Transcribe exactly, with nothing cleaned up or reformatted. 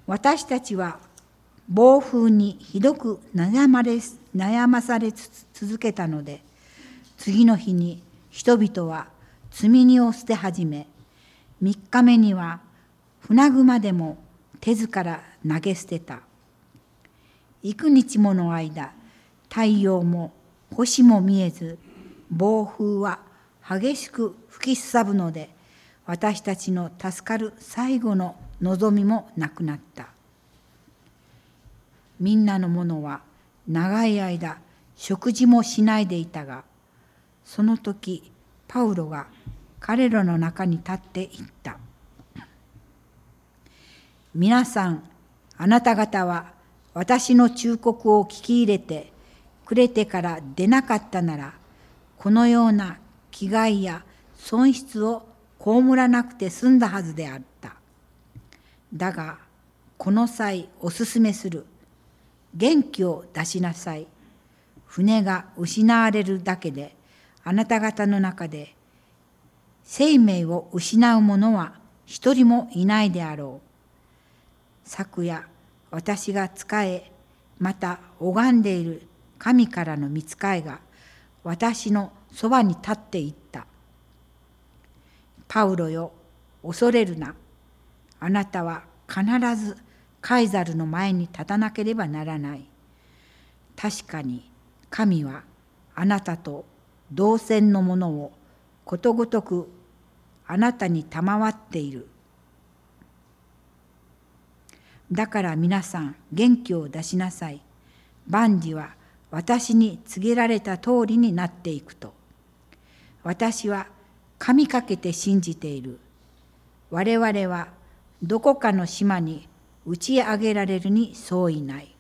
私たちは暴風にひどく悩まれ、悩まされ続けたので、次の日に人々は積み荷を捨て始め、三日目には船熊でも手ずから投げ捨てた。幾日もの間、太陽も星も見えず、暴風は激しく吹きすさぶので、私たちの助かる最後の望みもなくなった。みんなの者は長い間食事もしないでいたが、その時パウロが彼らの中に立って言った。皆さん、あなた方は私の忠告を聞き入れてくれてから出なかったなら、このような危害や損失を被らなくて済んだはずであった。だが、この際お勧めする。元気を出しなさい。船が失われるだけで、あなた方の中で生命を失う者は一人もいないであろう。昨夜、私が仕え、また拝んでいる神からの御使いが私のそばに立っていった。パウロよ、恐れるな。あなたは必ずカイザルの前に立たなければならない。確かに神はあなたと同船の者をことごとくあなたに賜っている。だから皆さん元気を出しなさい。万事は私に告げられた通りになっていくと。私は神かけて信じている。我々はどこかの島に打ち上げられるに相違ない。